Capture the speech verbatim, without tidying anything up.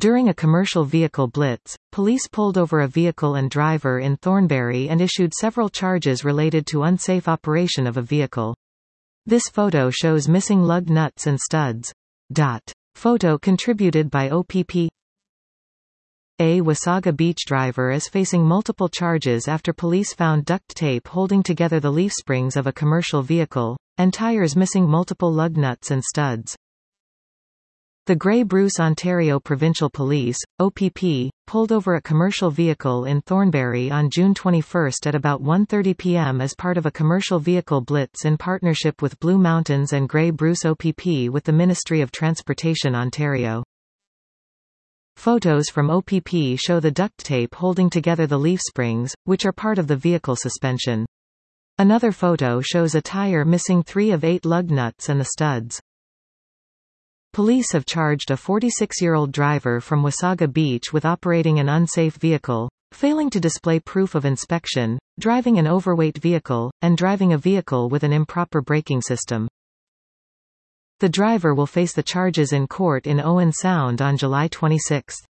During a commercial vehicle blitz, police pulled over a vehicle and driver in Thornbury and issued several charges related to unsafe operation of a vehicle. This photo shows missing lug nuts and studs. Dot. Photo contributed by O P P. A Wasaga Beach driver is facing multiple charges after police found duct tape holding together the leaf springs of a commercial vehicle, and tires missing multiple lug nuts and studs. The Grey Bruce Ontario Provincial Police, O P P, pulled over a commercial vehicle in Thornbury on June twenty-first at about one thirty p m as part of a commercial vehicle blitz in partnership with Blue Mountains and Grey Bruce O P P with the Ministry of Transportation Ontario. Photos from O P P show the duct tape holding together the leaf springs, which are part of the vehicle suspension. Another photo shows a tire missing three of eight lug nuts and the studs. Police have charged a forty-six-year-old driver from Wasaga Beach with operating an unsafe vehicle, failing to display proof of inspection, driving an overweight vehicle, and driving a vehicle with an improper braking system. The driver will face the charges in court in Owen Sound on July twenty-sixth.